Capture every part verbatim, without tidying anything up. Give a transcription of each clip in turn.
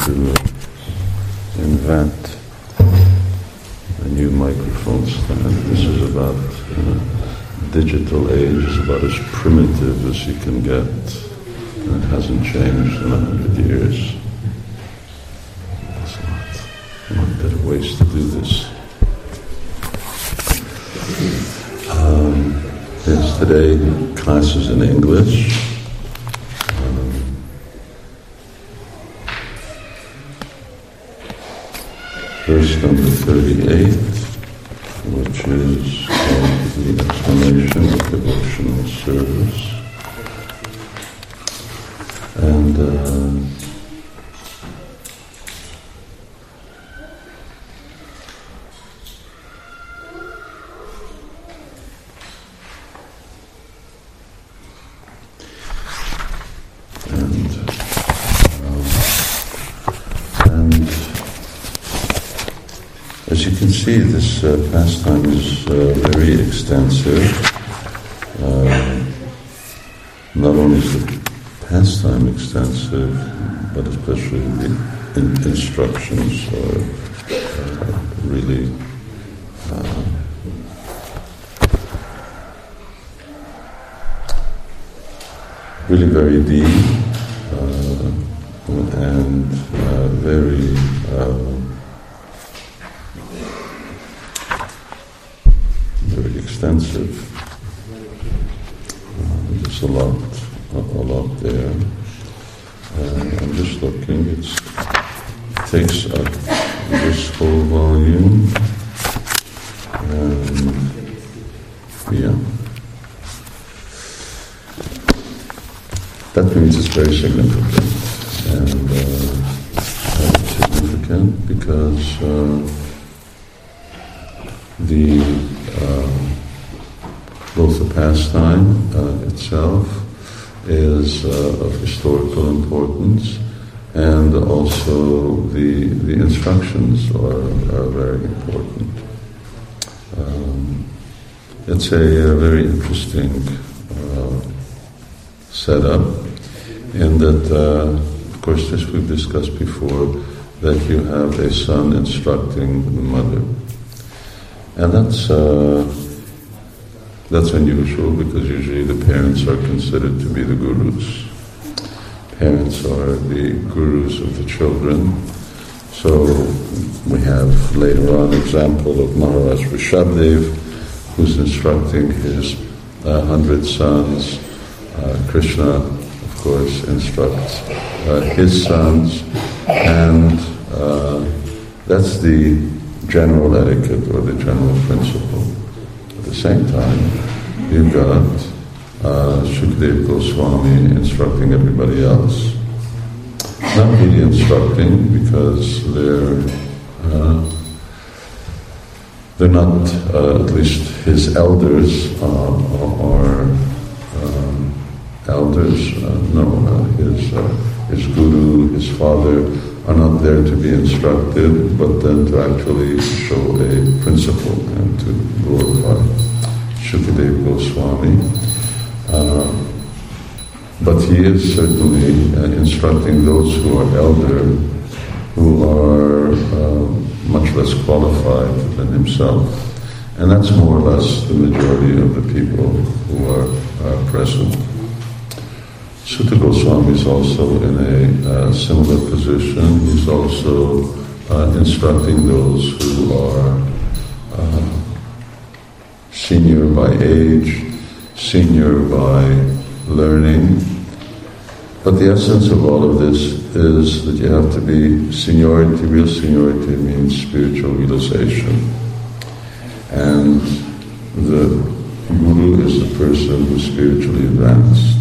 to invent a new microphone stand. This is about uh, digital age. It's about as primitive as you can get. And it hasn't changed in a hundred years. There's a lot, a lot better ways to do this. Um, yes, today classes in English. Verse number thirty-eight, which is called the explanation of devotional service. And uh, and uh, and as you can see, this uh, pastime is uh, very extensive. Uh, not only is the pastime extensive, but especially the in- instructions are uh, really uh, really very deep uh, and uh, very uh, very extensive. Uh, there's a lot, a, a lot there. Uh, I'm just looking. It's, it takes up this whole volume, and yeah, that means it's very significant, and uh, it's significant because uh, the Uh, both the pastime uh, itself is uh, of historical importance, and also the the instructions are, are very important. Um, it's a, a very interesting uh, setup, in that, uh, of course, this we've discussed before, that you have a son instructing the mother. And that's uh, that's unusual, because usually the parents are considered to be the gurus. Parents are the gurus of the children. So we have later on an example of Maharaj Rishabdev, who's instructing his uh, hundred sons. Uh, Krishna, of course, instructs uh, his sons, and uh, that's the general etiquette or the general principle. At the same time, you've got uh, Shukadeva Goswami instructing everybody else. Not really instructing, because they're uh, they're not, uh, at least his elders uh, are um, elders. Uh, no, uh, his uh, his guru, his father, are not there to be instructed, but then to actually show a principle and to glorify Shukadeva Goswami. Uh, but he is certainly uh, instructing those who are elder, who are uh, much less qualified than himself. And that's more or less the majority of the people who are uh, present. Suta Goswami is also in a uh, similar position. He's also uh, instructing those who are uh, senior by age, senior by learning. But the essence of all of this is that you have to be seniority. Real seniority means spiritual realization. And the guru is the person who's spiritually advanced.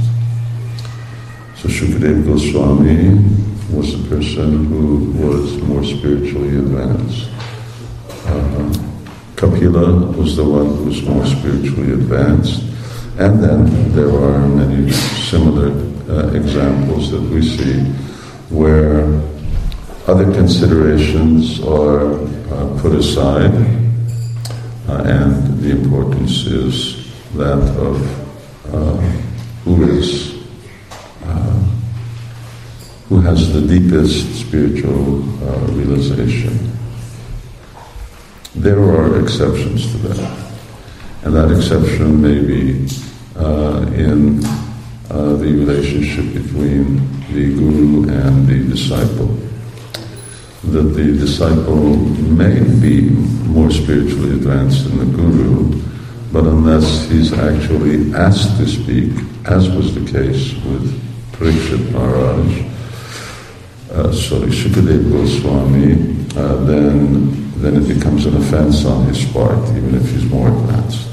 So Shukadeva Goswami was the person who was more spiritually advanced. Uh, Kapila was the one who was more spiritually advanced. And then there are many similar uh, examples that we see where other considerations are uh, put aside, uh, and the importance is that of uh, who is who has the deepest spiritual uh, realization. There are exceptions to that, and that exception may be uh, in uh, the relationship between the guru and the disciple. That the disciple may be more spiritually advanced than the guru, but unless he's actually asked to speak, as was the case with Parikshit Maharaj, uh, sorry, Shukadeva Goswami, uh, then then it becomes an offense on his part, even if he's more advanced.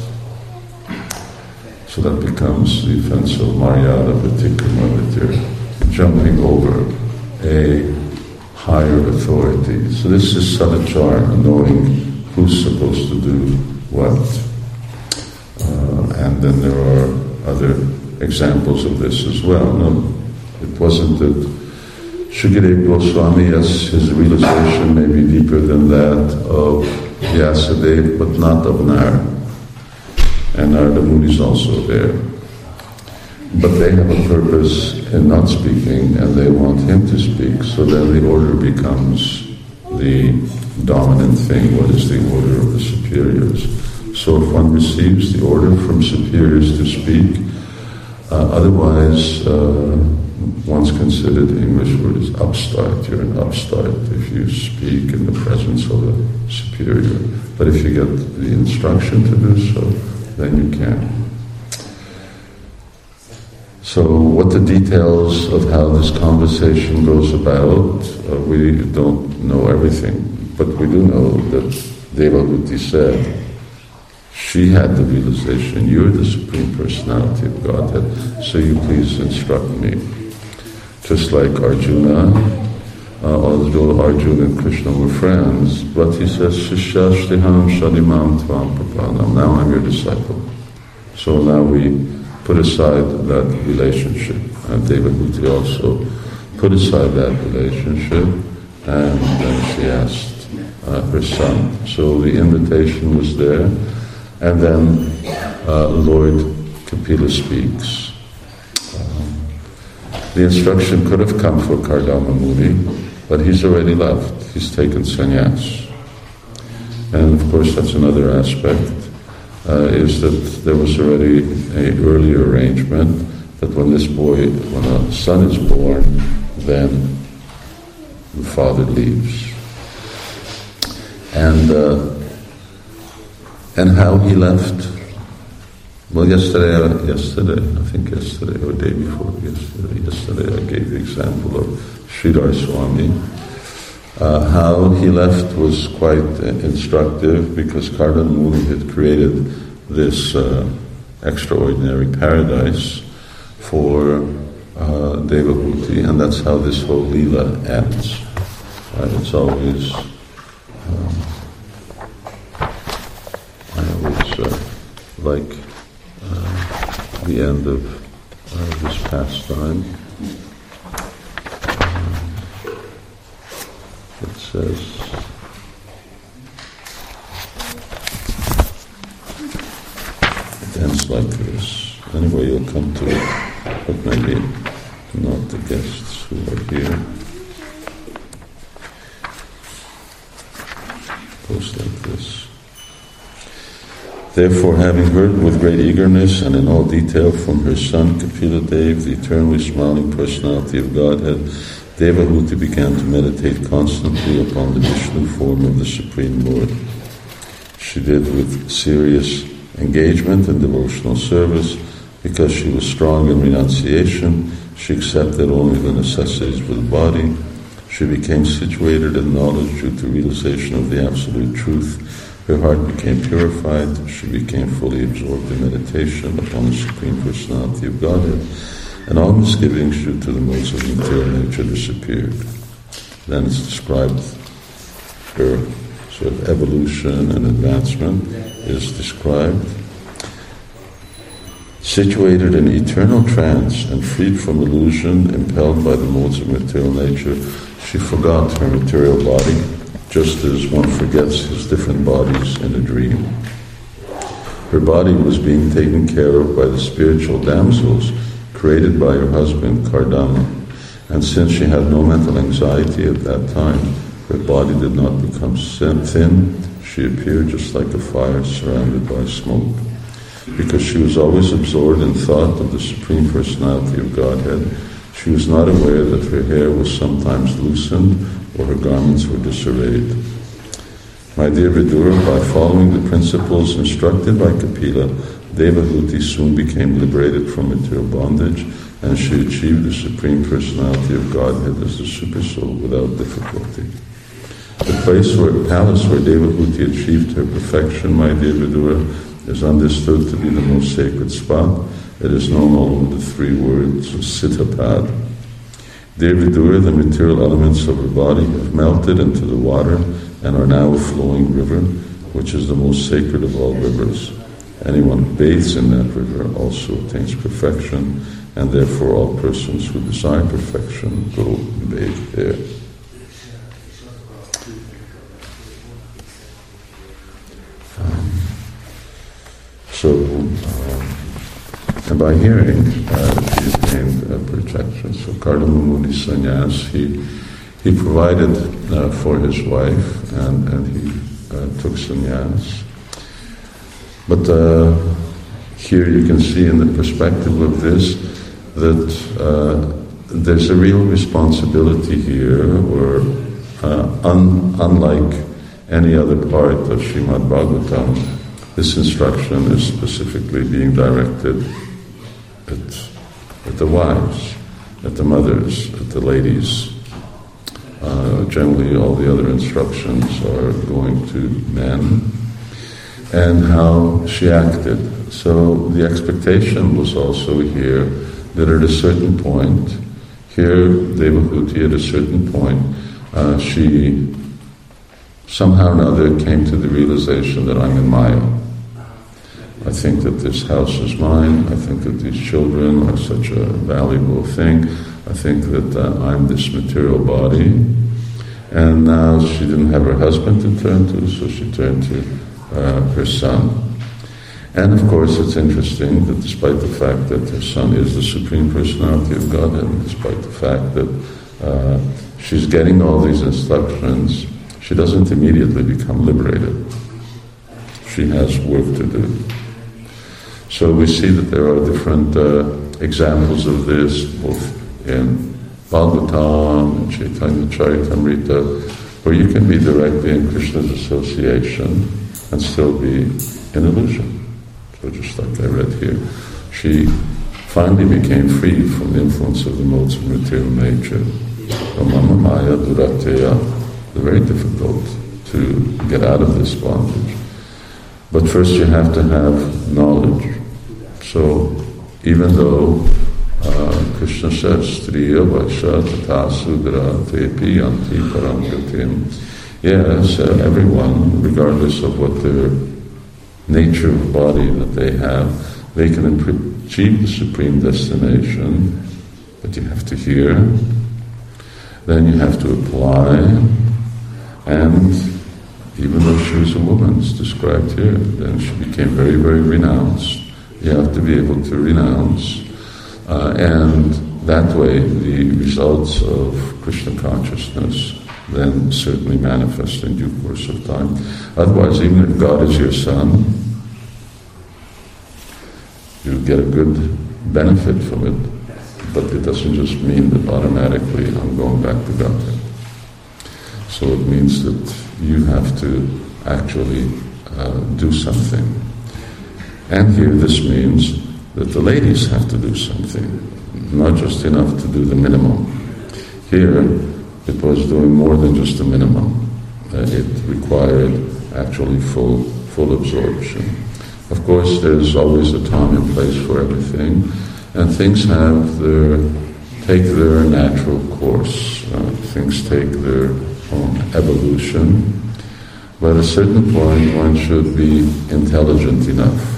So that becomes the offense of Maryada Vatikrama, that you're jumping over a higher authority. So this is sadachara, knowing who's supposed to do what. Uh, and then there are other examples of this as well. No, it wasn't that Shukadeva Goswami, yes, his realization may be deeper than that of Vyasadeva, but not of Narada. And Narada Muni is also there. But they have a purpose in not speaking, and they want him to speak, so then the order becomes the dominant thing. What is the order of the superiors? So if one receives the order from superiors to speak, uh, otherwise uh, one's considered, the English word is upstart. You're an upstart if you speak in the presence of a superior. But if you get the instruction to do so, then you can. So what the details of how this conversation goes about, uh, we don't know everything, but we do know that Devahuti said, she had the realization, you're the Supreme Personality of Godhead, so you please instruct me. Just like Arjuna, uh, although Arjuna and Krishna were friends, but he says, Shishashtiham Shadimam Tvam Prapanam, now I'm your disciple. So now we put aside that relationship. And Devahuti also put aside that relationship, and then she asked uh, her son. So the invitation was there, and then uh, Lord Kapila speaks. Um, the instruction could have come for Kardama Muni, but he's already left. He's taken sannyas. And of course that's another aspect. Uh, is that there was already an earlier arrangement that when this boy, when a son is born, then the father leaves. And uh, and how he left? Well, yesterday, yesterday, I think yesterday or day before yesterday, yesterday I gave the example of Sridhar Swami. Uh, how he left was quite uh, instructive, because Kardama Muni had created this uh, extraordinary paradise for uh, Devahuti, and that's how this whole Leela ends. Right? It's always, um, I always uh, like uh, the end of uh, this pastime. It says, it ends like this. Anyway, you'll come to it, but maybe not the guests who are here. It goes like this. Therefore, having heard with great eagerness and in all detail from her son Kapila Dev, the eternally smiling personality of Godhead, Devahuti began to meditate constantly upon the Vishnu form of the Supreme Lord. She did with serious engagement and devotional service. Because she was strong in renunciation, she accepted only the necessities of the body. She became situated in knowledge due to realization of the absolute truth. Her heart became purified. She became fully absorbed in meditation upon the Supreme Personality of Godhead. And all misgivings due to the modes of material nature disappeared. Then it's described, her sort of evolution and advancement is described. Situated in eternal trance and freed from illusion, impelled by the modes of material nature, she forgot her material body, just as one forgets his different bodies in a dream. Her body was being taken care of by the spiritual damsels created by her husband Kardama, And since she had no mental anxiety at that time, her body did not become thin. She appeared just like a fire surrounded by smoke. Because she was always absorbed in thought of the Supreme Personality of Godhead, she was not aware that her hair was sometimes loosened or her garments were disarrayed. My dear Vidura, by following the principles instructed by Kapila, Devahuti soon became liberated from material bondage, and she achieved the Supreme Personality of Godhead as the Supersoul without difficulty. The place where, palace where Devahuti achieved her perfection, my dear Vidura, is understood to be the most sacred spot. It is known all over the three words Siddhapad. Dear Vidura, the material elements of her body have melted into the water and are now a flowing river, which is the most sacred of all rivers. Anyone who bathes in that river also attains perfection, and therefore all persons who desire perfection go and bathe there. Um, so, um, and by hearing uh, she attained uh, protection. So Kardama Muni Sannyas, he he provided uh, for his wife, and, and he uh, took sannyas. But uh, here you can see in the perspective of this that uh, there's a real responsibility here, where uh, un, unlike any other part of Srimad Bhagavatam, this instruction is specifically being directed at, at the wives, at the mothers, at the ladies. Uh, generally all the other instructions are going to men, and how she acted. So the expectation was also here that at a certain point, here Devahuti at a certain point, uh, she somehow or another came to the realization that I'm in Maya. I think that this house is mine, I think that these children are such a valuable thing, I think that uh, I'm this material body. And now she didn't have her husband to turn to, so she turned to uh, her son. And of course it's interesting that despite the fact that her son is the Supreme Personality of Godhead, and despite the fact that uh, she's getting all these instructions, she doesn't immediately become liberated. She has work to do. So we see that there are different uh, examples of this, both in Bhagavatam and Chaitanya Charitamrita, where you can be directly in Krishna's association and still be in illusion. So just like I read here, she finally became free from the influence of the modes of material nature. Mama Maya Durateya, very difficult to get out of this bondage. But first you have to have knowledge. So even though uh, Krishna says, Striya Vaisha Tata Sudra Tepi Yanti Paramgatim, yes, uh, everyone, regardless of what their nature of body that they have, they can achieve the supreme destination, but you have to hear, then you have to apply, and even though she was a woman, it's described here, then she became very, very renounced. You have to be able to renounce, uh, and that way the results of Krishna consciousness then certainly manifest in due course of time. Otherwise, even if God is your son, you get a good benefit from it, but it doesn't just mean that automatically I'm going back to Godhead. So it means that you have to actually uh, do something. And here this means that the ladies have to do something, not just enough to do the minimum. Here it was doing more than just the minimum. Uh, it required actually full, full absorption. Of course, there's always a time and place for everything, and things have their, take their natural course. Uh, things take their own evolution, but at a certain point one should be intelligent enough.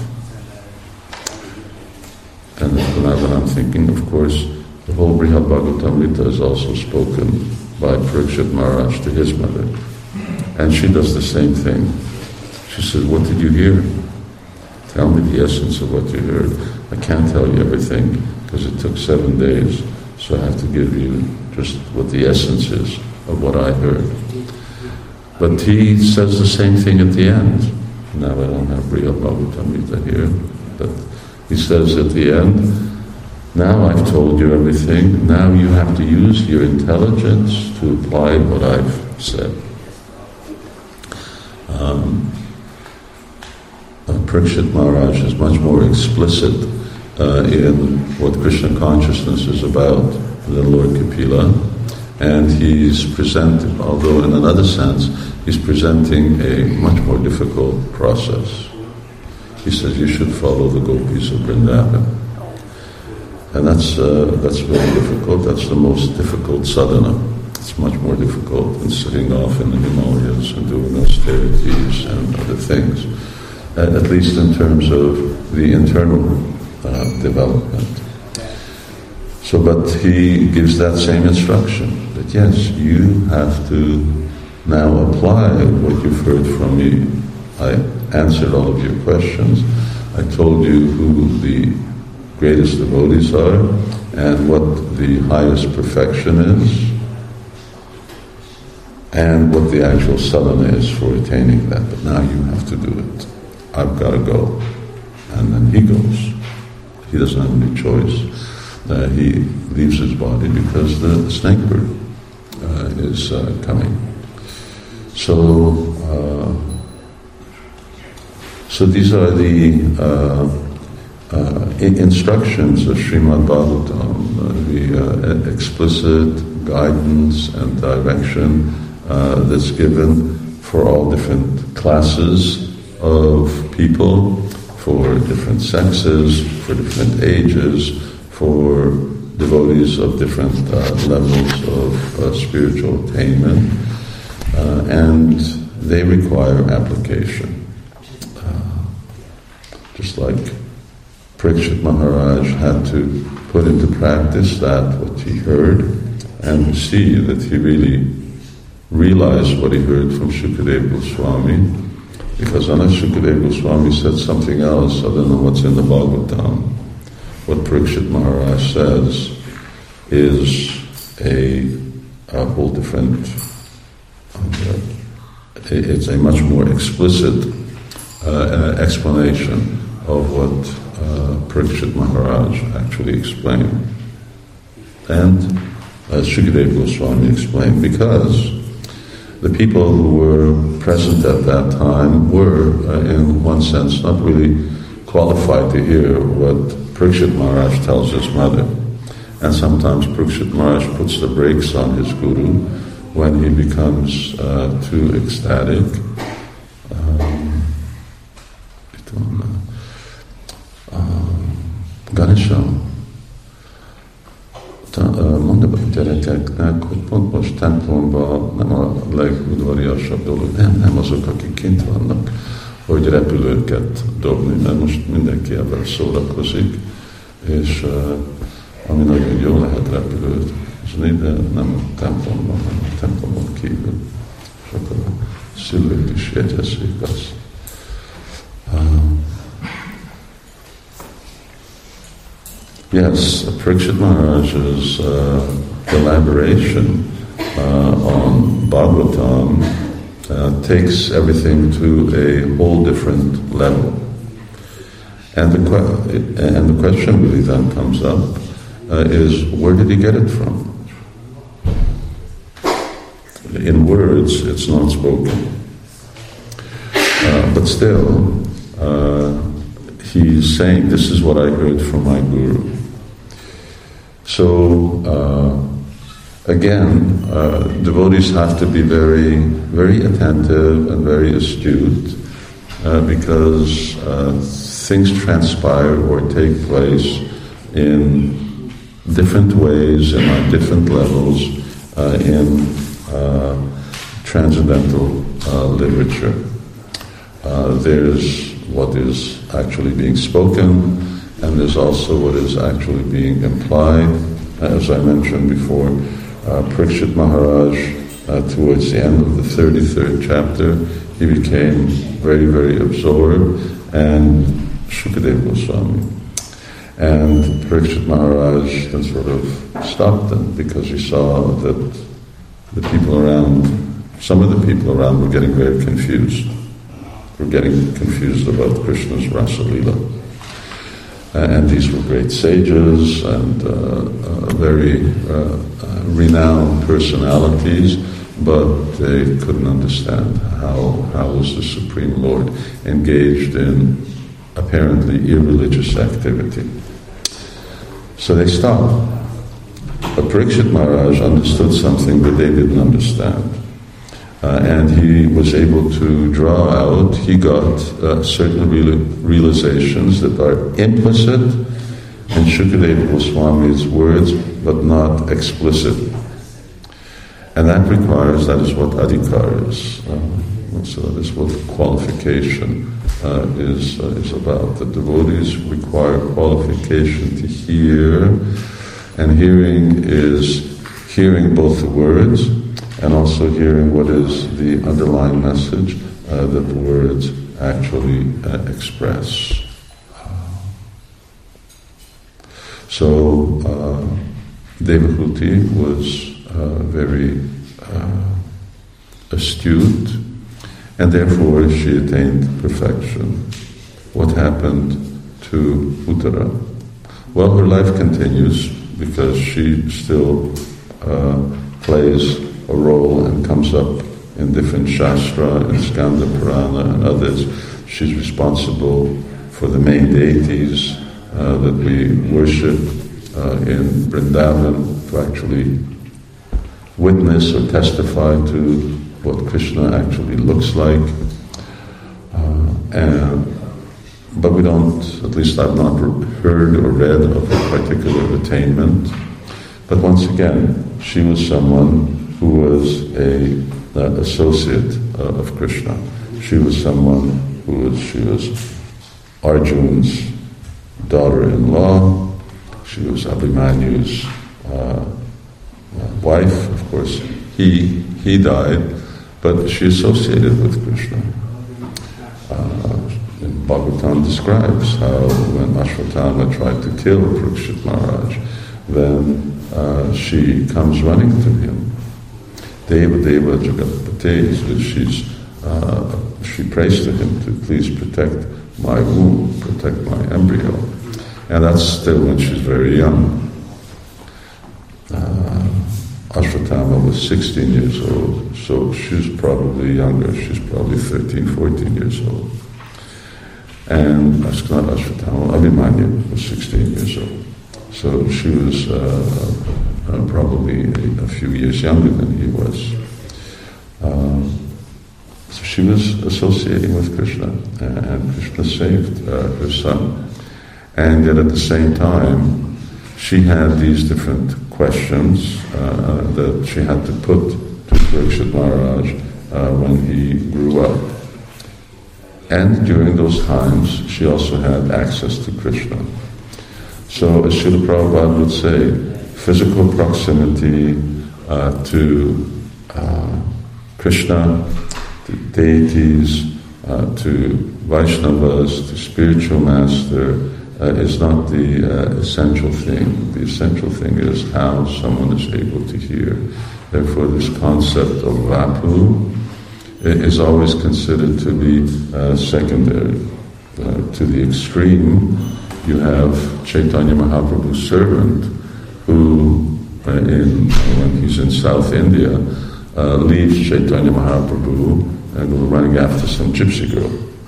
And now that I'm thinking, of course, the whole Brihad Bhagavatamrita is also spoken by Parikshit Maharaj to his mother. And she does the same thing. She says, what did you hear? Tell me the essence of what you heard. I can't tell you everything because it took seven days, so I have to give you just what the essence is of what I heard. But he says the same thing at the end. Now I don't have real Bhagavatamrita here, but he says at the end, now I've told you everything, now you have to use your intelligence to apply what I've said. Um, uh, Parikshit Maharaj is much more explicit uh, in what Krishna consciousness is about than Lord Kapila, and he's presenting, although in another sense, he's presenting a much more difficult process. He says you should follow the gopis of Vrindavan. And that's uh, that's very difficult. That's the most difficult sadhana. It's much more difficult than sitting off in the Himalayas and doing austerities and other things, uh, at least in terms of the internal uh, development. So, but he gives that same instruction, that yes, you have to now apply what you've heard from me. I answered all of your questions. I told you who the greatest devotees are and what the highest perfection is and what the actual sadhana is for attaining that. But now you have to do it. I've got to go. And then he goes. He doesn't have any choice. Uh, he leaves his body because the, the snake bird uh, is uh, coming. So, uh, so these are the uh, Uh, in instructions of Srimad Bhagavatam, uh, the uh, explicit guidance and direction uh, that's given for all different classes of people, for different sexes, for different ages, for devotees of different uh, levels of uh, spiritual attainment, uh, and they require application. Uh, just like Parikshit Maharaj had to put into practice that what he heard and see that he really realized what he heard from Shukadeva Goswami, because unless Shukadeva Goswami said something else other than what's in the Bhagavatam, what Parikshit Maharaj says is a, a whole different, uh, it's a much more explicit uh, explanation of what Uh, Parikshit Maharaj actually explained. And as Shukadeva Goswami explained, because the people who were present at that time were, uh, in one sense, not really qualified to hear what Parikshit Maharaj tells his mother. And sometimes Parikshit Maharaj puts the brakes on his guru when he becomes uh, too ecstatic. Um, Ganesham, mondom a gyerekeknek, hogy pont most templomban nem a legudvariasabb dolog, nem, nem azok, akik kint vannak, hogy repülőket dobni, mert most mindenki ebben szórakozik, és uh, ami nagyon jó, lehet repülőt hozni, de nem a templomban, hanem a templomon kívül. És akkor a szülők is jegyezik azt. Uh, Yes, Parikshit Maharaj's uh, elaboration uh, on Bhagavatam uh, takes everything to a whole different level. And the, que- and the question really then comes up uh, is, where did he get it from? In words, it's not spoken. Uh, but still, uh, he's saying, this is what I heard from my guru. So, uh, again, uh, devotees have to be very, very attentive and very astute uh, because uh, things transpire or take place in different ways and on different levels uh, in uh, transcendental uh, literature. Uh, there's what is actually being spoken, and there's also what is actually being implied. As I mentioned before, uh, Parikshit Maharaj, uh, towards the end of the thirty-third chapter, he became very, very absorbed, and Shukadeva Goswami. And Parikshit Maharaj then sort of stopped them because he saw that the people around, some of the people around were getting very confused. Were getting confused about Krishna's Rasa Leela. And these were great sages and uh, uh, very uh, uh, renowned personalities, but they couldn't understand how, how was the Supreme Lord engaged in apparently irreligious activity. So they stopped. But Parikshit Maharaj understood something that they didn't understand. Uh, and he was able to draw out, he got uh, certain real, realizations that are implicit in Shukadeva Goswami's words, but not explicit. And that requires, that is what adhikar is. Uh, so that is what qualification uh, is, uh, is about. The devotees require qualification to hear, and hearing is hearing both the words and also hearing what is the underlying message uh, that the words actually uh, express. So uh, Devahuti was uh, very uh, astute, and therefore she attained perfection. What happened to Uttara? Well, her life continues because she still uh, plays a role and comes up in different Shastra, in Skanda Purana and others. She's responsible for the main deities uh, that we worship uh, in Vrindavan, to actually witness or testify to what Krishna actually looks like. Uh, and, but we don't, at least I've not heard or read of a particular attainment. But once again, she was someone who was a uh, associate uh, of Krishna. She was someone who was, she was Arjuna's daughter-in-law. She was Abhimanyu's uh, wife. Of course, he he died, but she associated with Krishna. Uh, and Bhagavatam describes how when Ashwatthama tried to kill Parikshit Maharaj, then uh, she comes running to him. Deva Deva Jagatpate, so she's, uh, she prays to him to please protect my womb, protect my embryo. And that's still when she's very young. Uh, Ashwatthama was sixteen years old, so she's probably younger. She's probably thirteen, fourteen years old. And not Ashwatthama, Abhimanyu was sixteen years old. So she was uh, uh, probably a, a few years younger than he was. Uh, so she was associating with Krishna, and, and Krishna saved uh, her son. And yet at the same time, she had these different questions uh, that she had to put to Parikshit Maharaj uh, when he grew up. And during those times, she also had access to Krishna. So, as Srila Prabhupada would say, physical proximity uh, to uh, Krishna, to deities, uh, to Vaishnavas, to spiritual master, uh, is not the uh, essential thing. The essential thing is how someone is able to hear. Therefore, this concept of vapu is always considered to be uh, secondary. Uh, to the extreme, you have Chaitanya Mahaprabhu's servant, who, uh, in, when he's in South India, uh, leaves Chaitanya Mahaprabhu and goes running after some gypsy girl.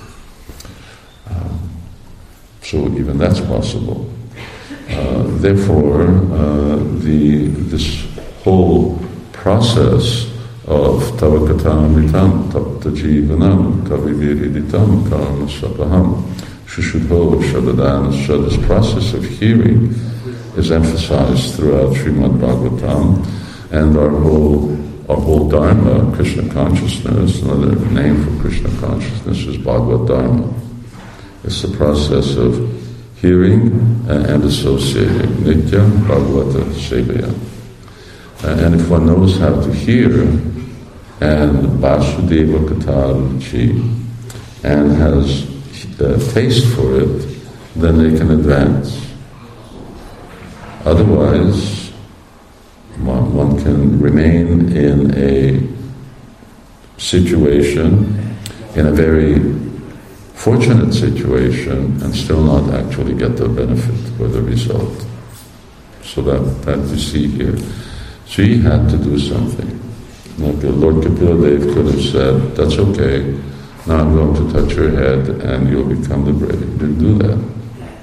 Um, so even that's possible. Uh, therefore, uh, the this whole process of Tavakatamritam, Tapta Jivanam, Kaviviriditam, Karma Sapaham, Shushudho, Shadadana, so this process of hearing is emphasized throughout Srimad Bhagavatam, and our whole our whole Dharma, Krishna consciousness, another name for Krishna consciousness is Bhagavad Dharma. It's the process of hearing and associating, Nitya Bhagavata Sevaya. And if one knows how to hear, and Vasudeva Kataruchi, and has a taste for it, then they can advance. Otherwise, one, one can remain in a situation, in a very fortunate situation, and still not actually get the benefit or the result. So that, that you see here. So he had to do something. Like Lord Kapila Dev could have said, that's okay, now I'm going to touch your head and you'll become liberated. He didn't do that.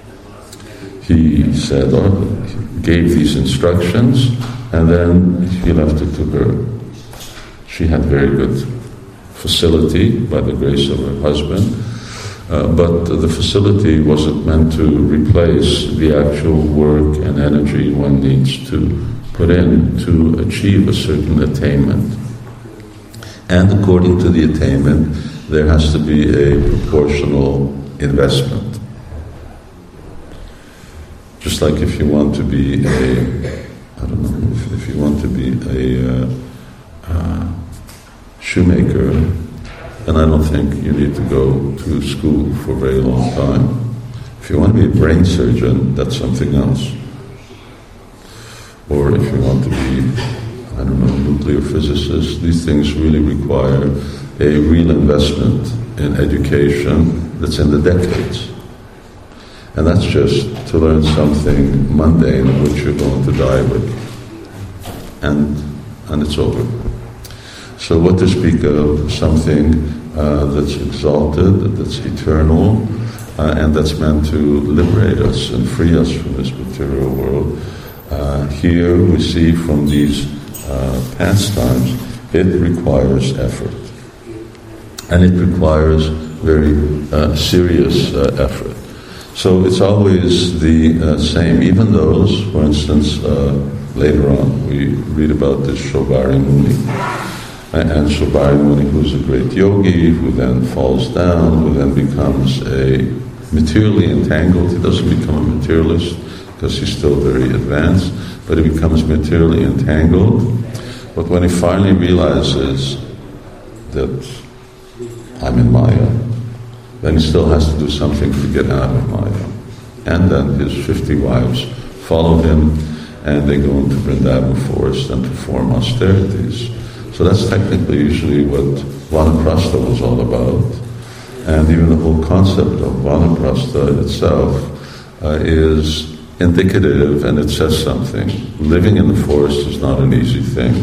He said, or he gave these instructions, and then he left it to her. She had very good facility by the grace of her husband, uh, but the facility wasn't meant to replace the actual work and energy one needs to put in to achieve a certain attainment. And according to the attainment, there has to be a proportional investment. Just like if you want to be a, I don't know, if, if you want to be a uh, uh, shoemaker, and I don't think you need to go to school for a very long time. If you want to be a brain surgeon, that's something else. Or if you want to be, I don't know, nuclear physicist, these things really require a real investment in education that's in the decades. And that's just to learn something mundane which you're going to die with. And, and it's over. So what to speak of something uh, that's exalted, that's eternal, uh, and that's meant to liberate us and free us from this material world. Uh, here we see from these uh, pastimes, it requires effort. And it requires very uh, serious uh, effort. So it's always the uh, same. Even those, for instance, uh, later on we read about this Shobhari Muni. And Shobhari Muni, who's a great yogi, who then falls down, who then becomes a materially entangled. He doesn't become a materialist because he's still very advanced, but he becomes materially entangled. But when he finally realizes that I'm in Maya, then he still has to do something to get out of Maya. And then his fifty wives follow him, and they go into Vrindavan forest and perform austerities. So that's technically usually what Vanaprastha was all about. And even the whole concept of Vanaprastha itself uh, is indicative, and it says something. Living in the forest is not an easy thing.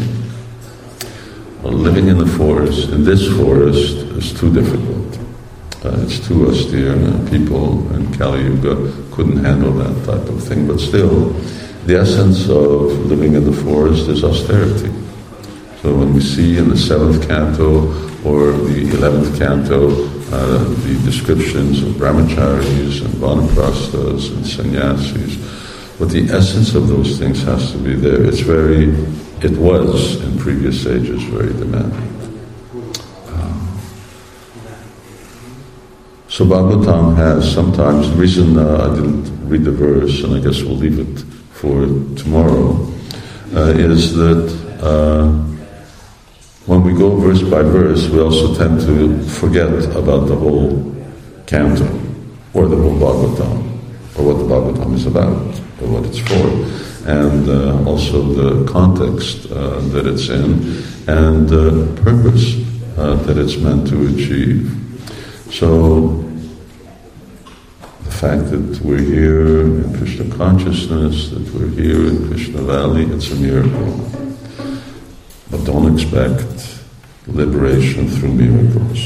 Well, living in the forest, in this forest, is too difficult. Uh, it's too austere, and people in Kali Yuga couldn't handle that type of thing. But still, the essence of living in the forest is austerity. So when we see in the seventh canto or the eleventh canto uh, the descriptions of brahmacharis and vanaprasthas and sannyasis, but the essence of those things has to be there. It's very, it was in previous ages very demanding. Um, so Bhagavatam has sometimes, the reason uh, I didn't read the verse, and I guess we'll leave it for tomorrow, uh, is that uh, when we go verse by verse, we also tend to forget about the whole canto, or the whole Bhagavatam, or what the Bhagavatam is about, or what it's for, and uh, also the context uh, that it's in, and the purpose uh, that it's meant to achieve. So, the fact that we're here in Krishna consciousness, that we're here in Krishna Valley, it's a miracle. But don't expect liberation through miracles.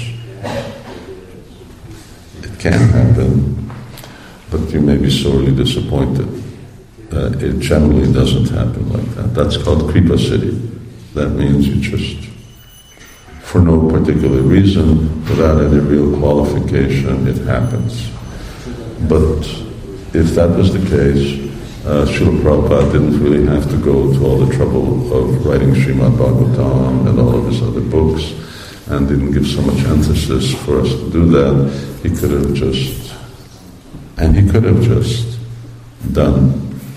It can happen, but you may be sorely disappointed. Uh, it generally doesn't happen like that. That's called Kripa Siddhi. That means you just, for no particular reason, without any real qualification, it happens. But if that was the case, Uh, Srila Prabhupada didn't really have to go to all the trouble of writing Srimad Bhagavatam and all of his other books, and didn't give so much emphasis for us to do that. He could have just, and he could have just done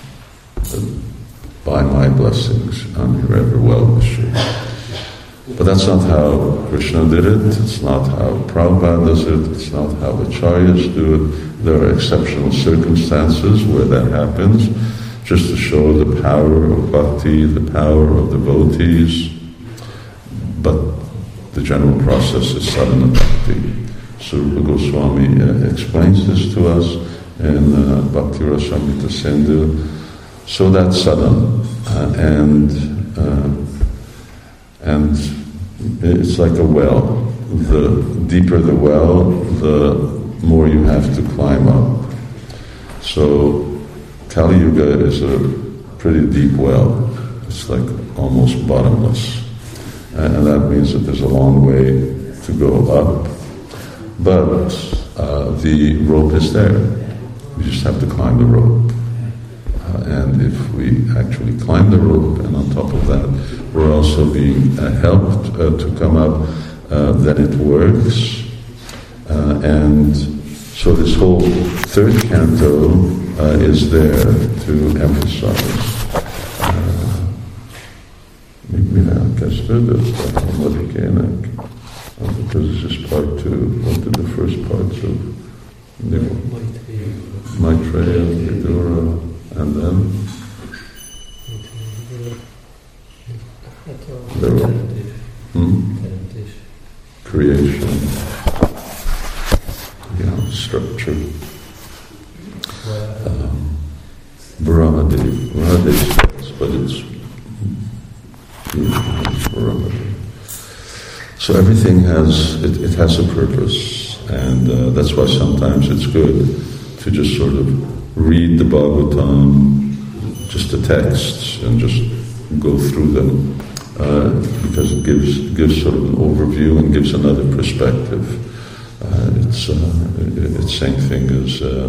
by my blessings, I'm forever well with you. But that's not how Krishna did it, it's not how Prabhupada does it, it's not how Acharyas do it. There are exceptional circumstances where that happens, just to show the power of bhakti, the power of devotees, but the general process is sadhana bhakti. So Rupa Goswami uh, explains this to us in uh, Bhakti Rasamrita Sindhu. So that's sadhana, uh, and uh, and it's like a well. The deeper the well, the more you have to climb up. So Kali Yuga is a pretty deep well. It's like almost bottomless. And that means that there's a long way to go up. But uh, the rope is there. We just have to climb the rope. Uh, and if we actually climb the rope, and on top of that, we're also being uh, helped uh, to come up, uh, then it works. Uh, and so this whole third canto uh, is there to emphasize. Mivel kezdődött, a harmadik ének, because this is part two. What did the first parts of Maitreya, Vidura, and then there were hmm? creation, yeah, structure. Um, Brahmadev, Brahmadev, but it's So everything has, it, it has a purpose, and uh, that's why sometimes it's good to just sort of read the Bhagavatam, just the texts, and just go through them, uh, because it gives gives sort of an overview and gives another perspective. Uh, it's uh, it's same thing as uh,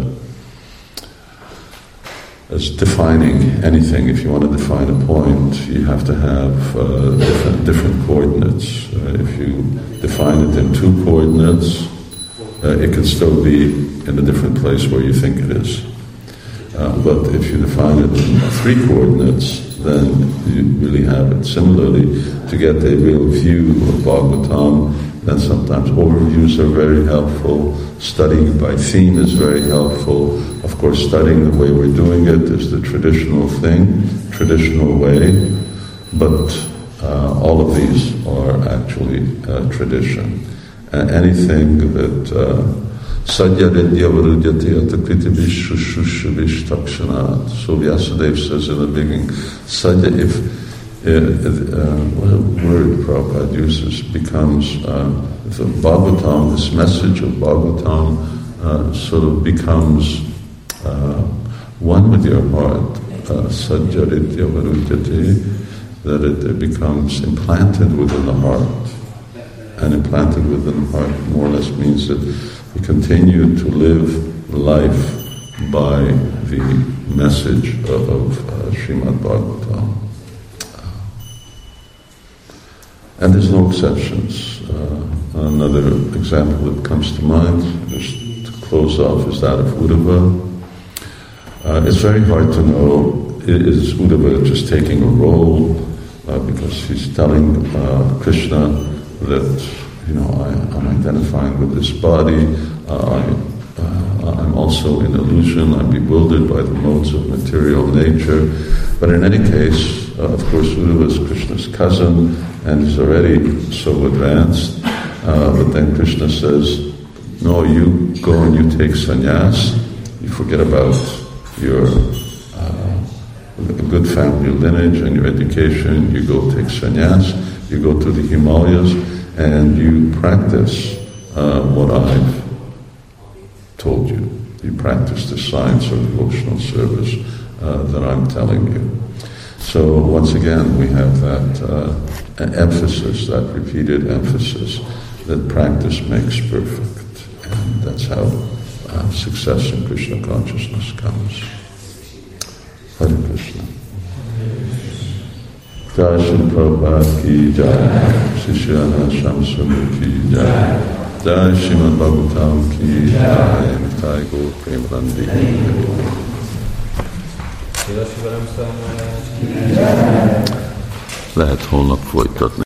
as defining anything. If you want to define a point, you have to have uh, different, different coordinates. Uh, if you define it in two coordinates, uh, it can still be in a different place where you think it is. Uh, but if you define it in three coordinates, then you really have it. Similarly, to get a real view of Bhagavatam, then sometimes overviews are very helpful. Studying by theme is very helpful. Of course, studying the way we're doing it is the traditional thing, traditional way, but uh, all of these are actually uh, tradition. And anything that Sadhya Vidya Varujyati Atakriti Vishushushvish Takshanat. So Vyasadeva says in the beginning, Sadhya, if uh, uh, what a word Prabhupada uses, becomes uh, the Bhagavatam, this message of Bhagavatam uh, sort of becomes uh, one with your heart, Sadhya Vidya Varujyati, that it, it becomes implanted within the heart. And implanted within the heart more or less means that we continue to live life by the message of, of uh, Srimad Bhagavatam. And there's no exceptions. Uh, another example that comes to mind, just to close off, is that of Uddhava. Uh, it's very hard to know, is Uddhava just taking a role uh, because he's telling uh, Krishna that, you know, I, I'm identifying with this body, uh, I, uh, I'm also in illusion, I'm bewildered by the modes of material nature. But in any case, uh, of course, Uddhava is Krishna's cousin, and he's already so advanced. Uh, but then Krishna says, no, you go and you take sannyas, you forget about your uh, good family lineage and your education, you go take sannyas, you go to the Himalayas, and you practice uh, what I've told you. You practice the science of devotional service uh, that I'm telling you. So once again, we have that uh, emphasis, that repeated emphasis, that practice makes perfect. And that's how uh, success in Krishna consciousness comes. Hare Krishna. Jai Shri Prabhupada ki jai, Shishyana Shamsundar ki jai, Jai Srimad Bhagavatam ki jai, Nitai Gaur Premanandi. Lehet holnap folytatni.